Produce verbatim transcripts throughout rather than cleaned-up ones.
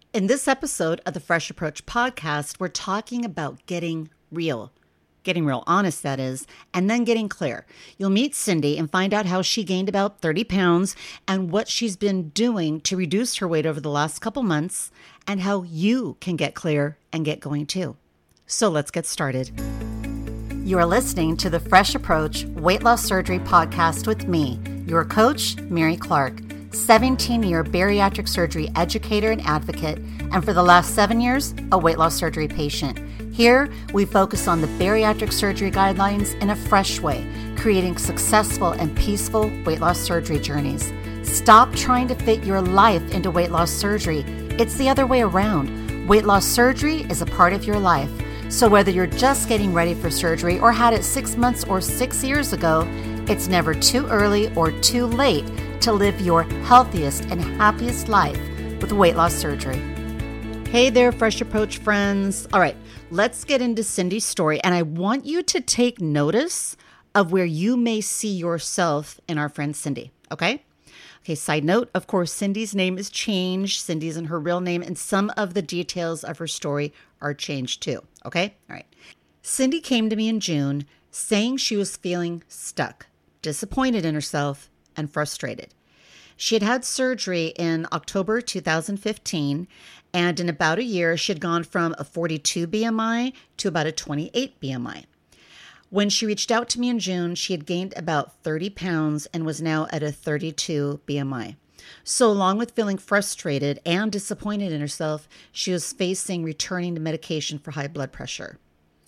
In this episode of the Fresh Approach podcast, we're talking about getting real, getting real honest, that is, and then getting clear. You'll meet Cindy and find out how she gained about thirty pounds and what she's been doing to reduce her weight over the last couple months and how you can get clear and get going too. So let's get started. You are listening to the Fresh Approach Weight Loss Surgery podcast with me, your coach, Mary Clark, seventeen-year bariatric surgery educator and advocate, and for the last seven years, a weight loss surgery patient. Here, we focus on the bariatric surgery guidelines in a fresh way, creating successful and peaceful weight loss surgery journeys. Stop trying to fit your life into weight loss surgery. It's the other way around. Weight loss surgery is a part of your life. So whether you're just getting ready for surgery or had it six months or six years ago, it's never too early or too late to live your healthiest and happiest life with weight loss surgery. Hey there, Fresh Approach friends. All right, let's get into Cindy's story. And I want you to take notice of where you may see yourself in our friend Cindy, okay? Okay, side note, of course, Cindy's name is changed. Cindy isn't her real name, and some of the details of her story are changed too, okay? All right. Cindy came to me in June saying she was feeling stuck, disappointed in herself, and frustrated. She had had surgery in October two thousand fifteen, and in about a year, she had gone from a forty-two B M I to about a twenty-eight B M I. When she reached out to me in June, she had gained about thirty pounds and was now at a thirty-two B M I. So along with feeling frustrated and disappointed in herself, she was facing returning to medication for high blood pressure.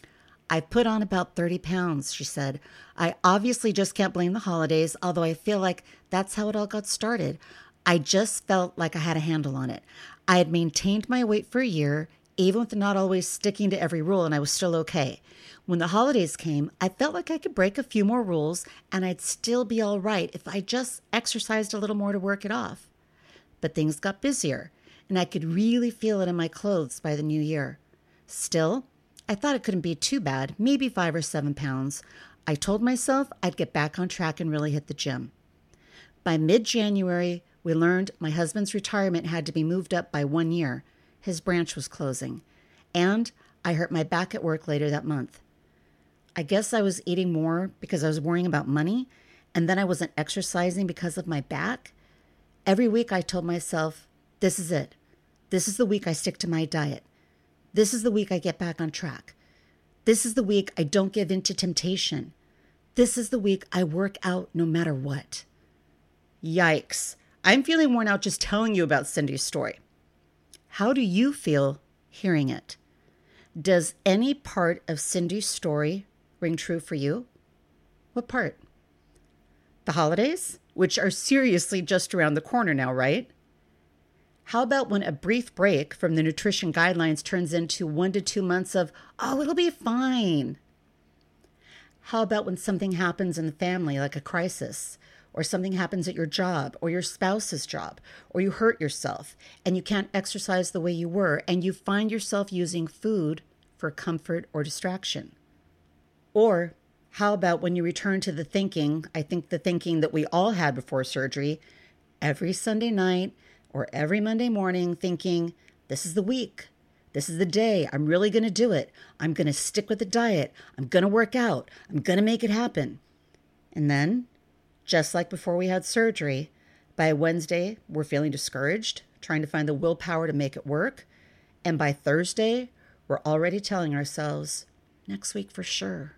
I put on about thirty pounds, she said. I obviously just can't blame the holidays, although I feel like that's how it all got started. I just felt like I had a handle on it. I had maintained my weight for a year, even with not always sticking to every rule, and I was still okay. When the holidays came, I felt like I could break a few more rules and I'd still be all right if I just exercised a little more to work it off. But things got busier, and I could really feel it in my clothes by the new year. Still, I thought it couldn't be too bad, maybe five or seven pounds. I told myself I'd get back on track and really hit the gym. By mid-January, we learned my husband's retirement had to be moved up by one year. His branch was closing, and I hurt my back at work later that month. I guess I was eating more because I was worrying about money, and then I wasn't exercising because of my back. Every week I told myself, this is it. This is the week I stick to my diet. This is the week I get back on track. This is the week I don't give in to temptation. This is the week I work out no matter what. Yikes. I'm feeling worn out just telling you about Cindy's story. How do you feel hearing it? Does any part of Cindy's story ring true for you? What part? The holidays, which are seriously just around the corner now, right? How about when a brief break from the nutrition guidelines turns into one to two months of, oh, it'll be fine? How about when something happens in the family, like a crisis, or something happens at your job or your spouse's job, or you hurt yourself and you can't exercise the way you were, and you find yourself using food for comfort or distraction? Or how about when you return to the thinking, I think the thinking that we all had before surgery, every Sunday night or every Monday morning thinking, this is the week, this is the day, I'm really going to do it, I'm going to stick with the diet, I'm going to work out, I'm going to make it happen. And then, just like before we had surgery, by Wednesday, we're feeling discouraged, trying to find the willpower to make it work. And by Thursday, we're already telling ourselves, next week for sure.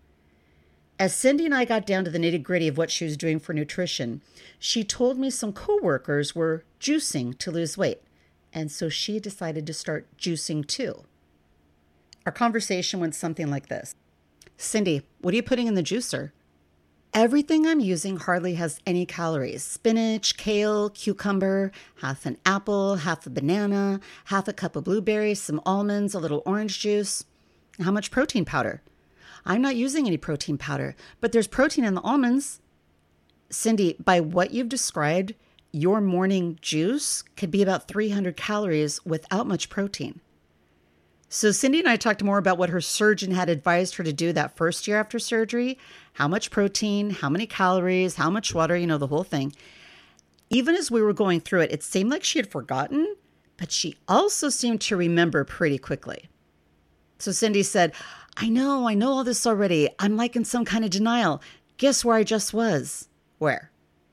As Cindy and I got down to the nitty-gritty of what she was doing for nutrition, she told me some coworkers were juicing to lose weight, and so she decided to start juicing too. Our conversation went something like this. Cindy, what are you putting in the juicer? Everything I'm using hardly has any calories. Spinach, kale, cucumber, half an apple, half a banana, half a cup of blueberries, some almonds, a little orange juice. How much protein powder? I'm not using any protein powder, but there's protein in the almonds. Cindy, by what you've described, your morning juice could be about three hundred calories without much protein. So Cindy and I talked more about what her surgeon had advised her to do that first year after surgery, how much protein, how many calories, how much water, you know, the whole thing. Even as we were going through it, it seemed like she had forgotten, but she also seemed to remember pretty quickly. So Cindy said, I know, I know all this already. I'm like in some kind of denial. Guess where I just was? Where?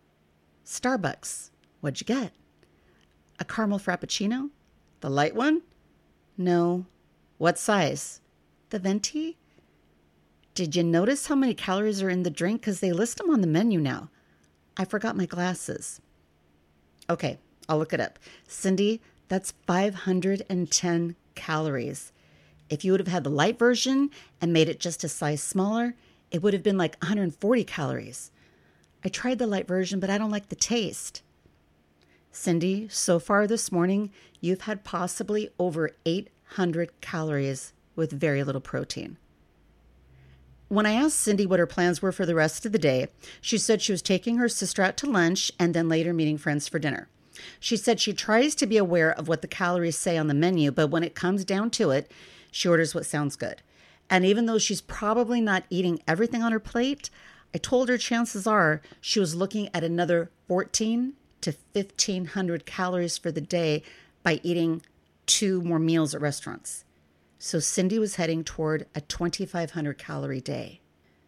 Starbucks. What'd you get? A caramel frappuccino? The light one? No. What size? The venti? Did you notice how many calories are in the drink? Because they list them on the menu now. I forgot my glasses. Okay, I'll look it up. Cindy, that's five hundred ten calories. If you would have had the light version and made it just a size smaller, it would have been like one hundred forty calories. I tried the light version, but I don't like the taste. Cindy, so far this morning, you've had possibly over eight hundred calories with very little protein. When I asked Cindy what her plans were for the rest of the day, she said she was taking her sister out to lunch and then later meeting friends for dinner. She said she tries to be aware of what the calories say on the menu, but when it comes down to it, she orders what sounds good. And even though she's probably not eating everything on her plate, I told her chances are she was looking at another fourteen to fifteen hundred calories for the day by eating two more meals at restaurants. So Cindy was heading toward a twenty-five hundred calorie day.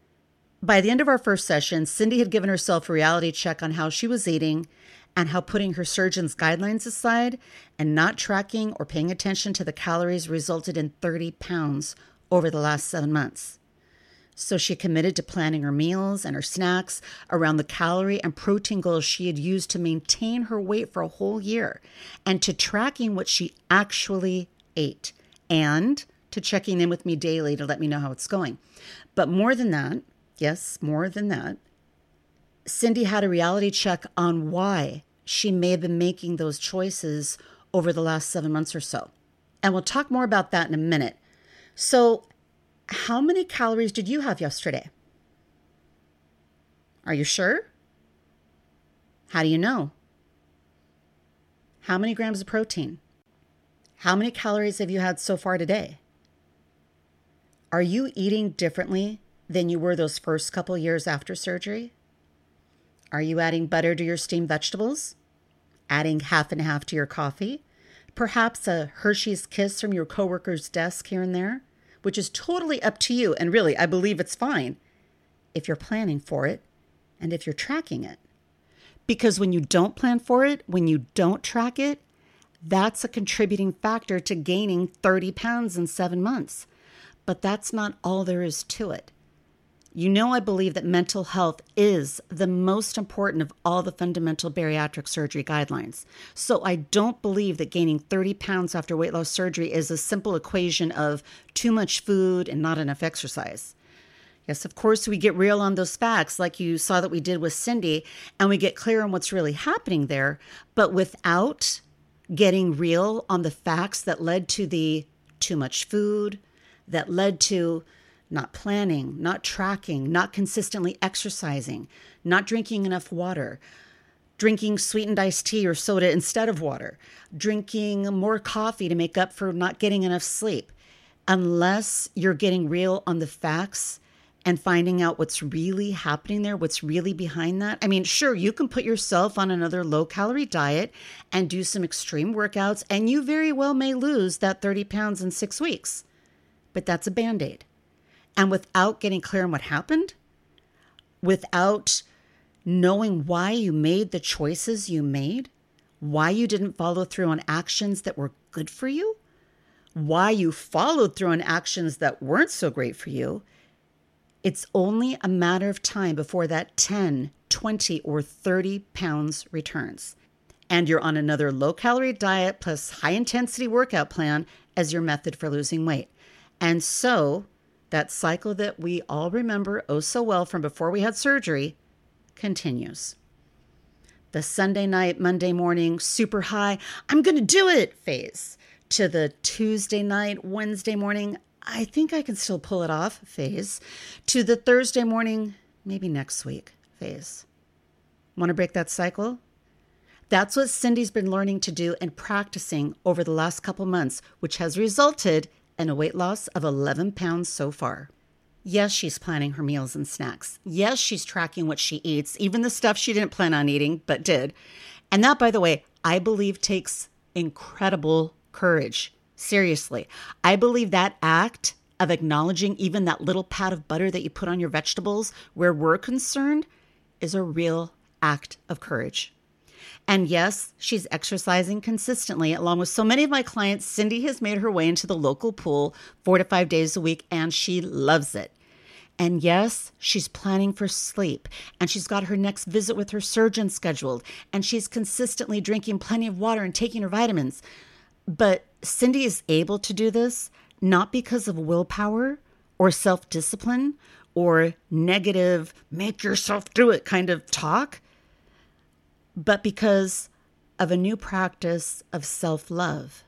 By the end of our first session, Cindy had given herself a reality check on how she was eating and how putting her surgeon's guidelines aside and not tracking or paying attention to the calories resulted in thirty pounds over the last seven months. So she committed to planning her meals and her snacks around the calorie and protein goals she had used to maintain her weight for a whole year, and to tracking what she actually ate, and to checking in with me daily to let me know how it's going. But more than that, yes, more than that, Cindy had a reality check on why she may have been making those choices over the last seven months or so. And we'll talk more about that in a minute. So, how many calories did you have yesterday? Are you sure? How do you know? How many grams of protein? How many calories have you had so far today? Are you eating differently than you were those first couple years after surgery? Are you adding butter to your steamed vegetables? Adding half and half to your coffee? Perhaps a Hershey's Kiss from your coworker's desk here and there? Which is totally up to you, and really, I believe it's fine if you're planning for it and if you're tracking it. Because when you don't plan for it, when you don't track it, that's a contributing factor to gaining thirty pounds in seven months. But that's not all there is to it. You know, I believe that mental health is the most important of all the fundamental bariatric surgery guidelines. So I don't believe that gaining thirty pounds after weight loss surgery is a simple equation of too much food and not enough exercise. Yes, of course, we get real on those facts like you saw that we did with Cindy, and we get clear on what's really happening there. But without getting real on the facts that led to the too much food, that led to not planning, not tracking, not consistently exercising, not drinking enough water, drinking sweetened iced tea or soda instead of water, drinking more coffee to make up for not getting enough sleep. Unless you're getting real on the facts and finding out what's really happening there, what's really behind that. I mean, sure, you can put yourself on another low-calorie diet and do some extreme workouts, and you very well may lose that thirty pounds in six weeks. But that's a Band-Aid. And without getting clear on what happened, without knowing why you made the choices you made, why you didn't follow through on actions that were good for you, why you followed through on actions that weren't so great for you, it's only a matter of time before that ten, twenty, or thirty pounds returns. And you're on another low-calorie diet plus high-intensity workout plan as your method for losing weight. And so that cycle that we all remember oh so well from before we had surgery continues. The Sunday night, Monday morning, super high, I'm going to do it phase, to the Tuesday night, Wednesday morning, I think I can still pull it off phase, to the Thursday morning, maybe next week phase. Want to break that cycle? That's what Cindy's been learning to do and practicing over the last couple months, which has resulted and a weight loss of eleven pounds so far. Yes, she's planning her meals and snacks. Yes, she's tracking what she eats, even the stuff she didn't plan on eating, but did. And that, by the way, I believe takes incredible courage. Seriously. I believe that act of acknowledging even that little pat of butter that you put on your vegetables where we're concerned is a real act of courage. And yes, she's exercising consistently. Along with so many of my clients, Cindy has made her way into the local pool four to five days a week, and she loves it. And yes, she's planning for sleep, and she's got her next visit with her surgeon scheduled, and she's consistently drinking plenty of water and taking her vitamins. But Cindy is able to do this not because of willpower or self-discipline or negative, make yourself do it kind of talk, but because of a new practice of self-love,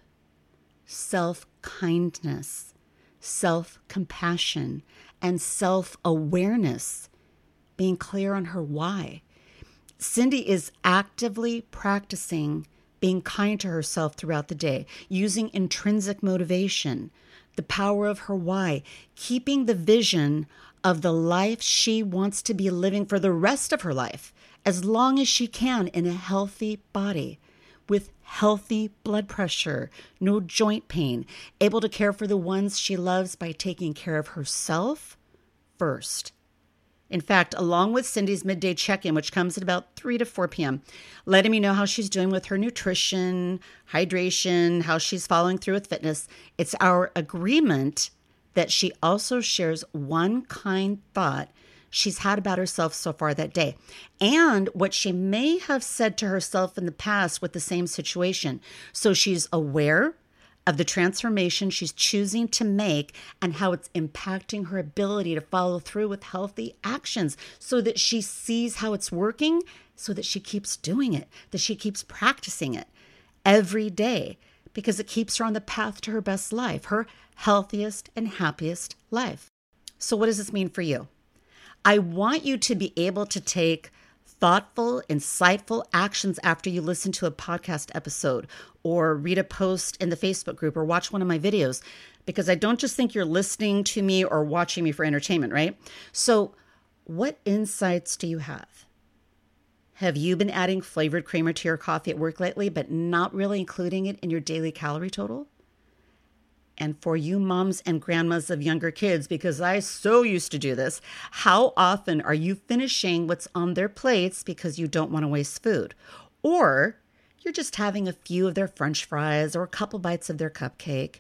self-kindness, self-compassion, and self-awareness, being clear on her why. Cindy is actively practicing being kind to herself throughout the day, using intrinsic motivation, the power of her why, keeping the vision of the life she wants to be living for the rest of her life, as long as she can in a healthy body, with healthy blood pressure, no joint pain, able to care for the ones she loves by taking care of herself first. In fact, along with Cindy's midday check-in, which comes at about three to four p.m., letting me know how she's doing with her nutrition, hydration, how she's following through with fitness, it's our agreement that she also shares one kind thought she's had about herself so far that day, and what she may have said to herself in the past with the same situation. So she's aware of the transformation she's choosing to make and how it's impacting her ability to follow through with healthy actions, so that she sees how it's working, so that she keeps doing it, that she keeps practicing it every day, because it keeps her on the path to her best life, her healthiest and happiest life. So what does this mean for you? I want you to be able to take thoughtful, insightful actions after you listen to a podcast episode or read a post in the Facebook group or watch one of my videos, because I don't just think you're listening to me or watching me for entertainment, right? So what insights do you have? Have you been adding flavored creamer to your coffee at work lately, but not really including it in your daily calorie total? And for you moms and grandmas of younger kids, because I so used to do this, how often are you finishing what's on their plates because you don't want to waste food? Or you're just having a few of their French fries or a couple bites of their cupcake.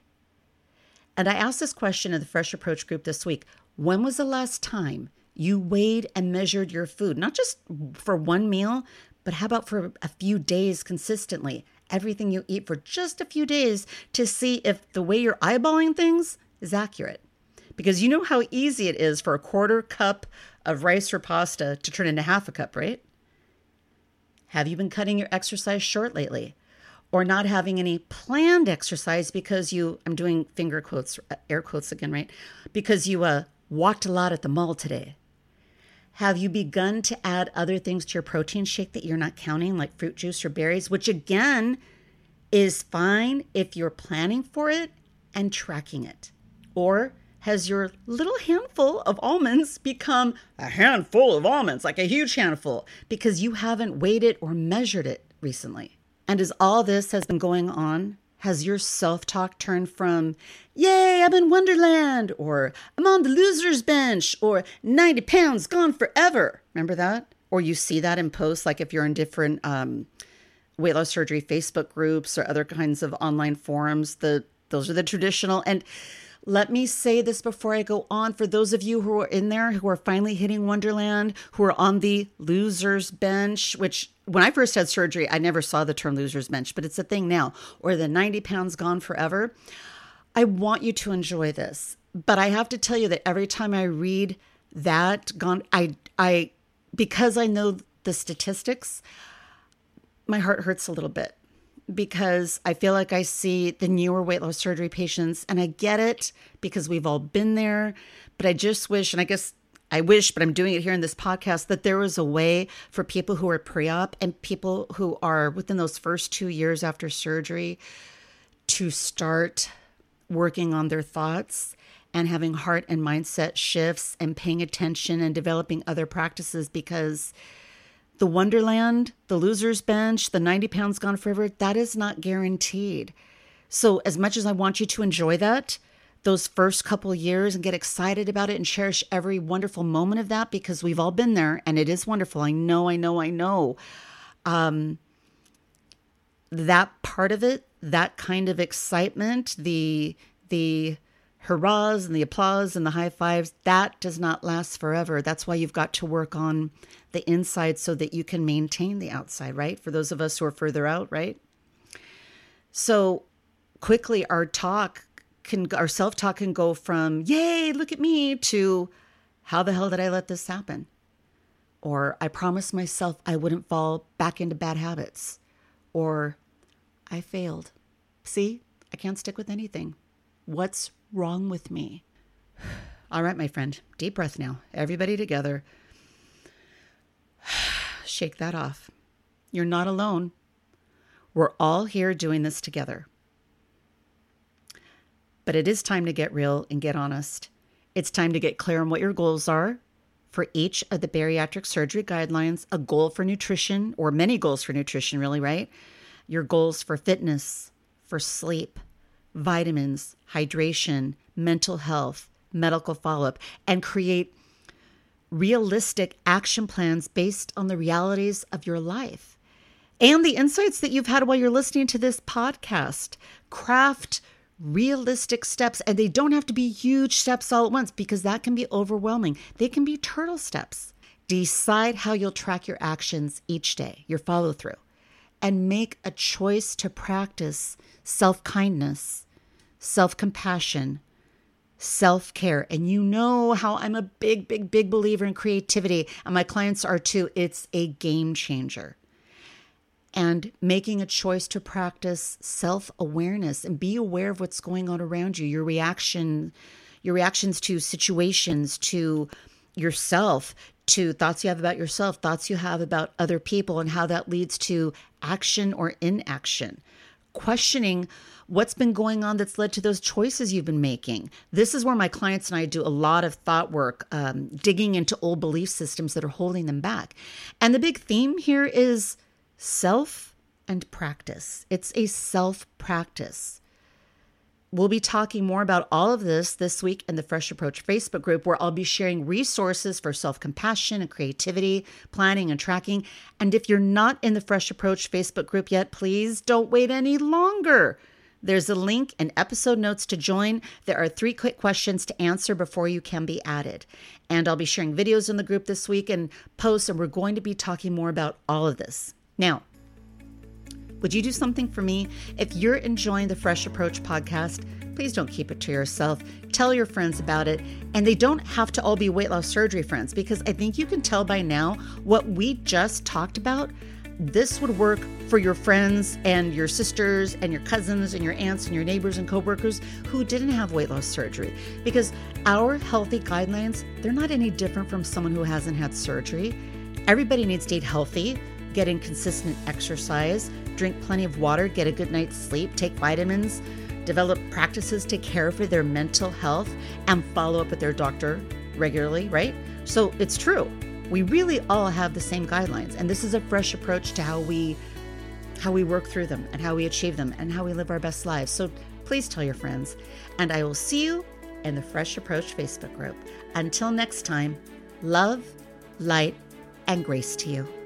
And I asked this question in the Fresh Approach group this week. When was the last time you weighed and measured your food? Not just for one meal, but how about for a few days consistently? Everything you eat for just a few days, to see if the way you're eyeballing things is accurate. Because you know how easy it is for a quarter cup of rice or pasta to turn into half a cup, right? Have you been cutting your exercise short lately? Or not having any planned exercise because you, I'm doing finger quotes, air quotes again, right? Because you uh, walked a lot at the mall today. Have you begun to add other things to your protein shake that you're not counting, like fruit juice or berries, which again is fine if you're planning for it and tracking it? Or has your little handful of almonds become a handful of almonds, like a huge handful, because you haven't weighed it or measured it recently? And as all this has been going on, has your self-talk turned from, yay, I'm in Wonderland, or I'm on the loser's bench, or ninety pounds gone forever? Remember that? Or you see that in posts, like if you're in different um, weight loss surgery Facebook groups or other kinds of online forums. The those are the traditional. And let me say this before I go on. For those of you who are in there, who are finally hitting Wonderland, who are on the loser's bench, which when I first had surgery, I never saw the term loser's bench, but it's a thing now, or the ninety pounds gone forever. I want you to enjoy this. But I have to tell you that every time I read that, gone, I, I, because I know the statistics, my heart hurts a little bit, because I feel like I see the newer weight loss surgery patients, and I get it because we've all been there, but I just wish, and I guess I wish, but I'm doing it here in this podcast, that there was a way for people who are pre-op and people who are within those first two years after surgery to start working on their thoughts and having heart and mindset shifts and paying attention and developing other practices, because The Wonderland, the loser's bench, the ninety pounds gone forever, that is not guaranteed. So as much as I want you to enjoy that, those first couple years and get excited about it and cherish every wonderful moment of that, because we've all been there and it is wonderful. I know, I know, I know. Um, that part of it, that kind of excitement, the, the hurrahs and the applause and the high fives, that does not last forever. That's why you've got to work on the inside so that you can maintain the outside, right? For those of us who are further out, right? So quickly our talk can, our self-talk can go from, yay, look at me, to how the hell did I let this happen? Or I promised myself I wouldn't fall back into bad habits. Or I failed. See, I can't stick with anything. What's wrong with me? All right, my friend, deep breath now. Everybody together. Shake that off. You're not alone. We're all here doing this together. But it is time to get real and get honest. It's time to get clear on what your goals are for each of the bariatric surgery guidelines, a goal for nutrition, or many goals for nutrition, really, right? Your goals for fitness, for sleep, vitamins, hydration, mental health, medical follow-up, and create realistic action plans based on the realities of your life and the insights that you've had while you're listening to this podcast. Craft realistic steps, and they don't have to be huge steps all at once, because that can be overwhelming. They can be turtle steps. Decide how you'll track your actions each day, your follow through, and make a choice to practice self-kindness, self-compassion, self-care. And you know how I'm a big, big, big believer in creativity, and my clients are too. It's a game changer. And making a choice to practice self-awareness and be aware of what's going on around you, your reaction, your reactions to situations, to yourself, to thoughts you have about yourself, thoughts you have about other people, and how that leads to action or inaction. Questioning what's been going on that's led to those choices you've been making. This is where my clients and I do a lot of thought work, um, digging into old belief systems that are holding them back. And the big theme here is self and practice. It's a self-practice. We'll be talking more about all of this this week in the Fresh Approach Facebook group, where I'll be sharing resources for self-compassion and creativity, planning and tracking. And if you're not in the Fresh Approach Facebook group yet, please don't wait any longer. There's a link in episode notes to join. There are three quick questions to answer before you can be added. And I'll be sharing videos in the group this week and posts, and we're going to be talking more about all of this. Now, would you do something for me? If you're enjoying the Fresh Approach podcast, please don't keep it to yourself. Tell your friends about it. And they don't have to all be weight loss surgery friends, because I think you can tell by now what we just talked about. This would work for your friends and your sisters and your cousins and your aunts and your neighbors and coworkers who didn't have weight loss surgery, because our healthy guidelines, they're not any different from someone who hasn't had surgery. Everybody needs to eat healthy, get in consistent exercise, drink plenty of water, get a good night's sleep, take vitamins, develop practices to care for their mental health, and follow up with their doctor regularly, right? So it's true. We really all have the same guidelines, and this is a fresh approach to how we how we work through them and how we achieve them and how we live our best lives. So please tell your friends, and I will see you in the Fresh Approach Facebook group. Until next time, love, light, and grace to you.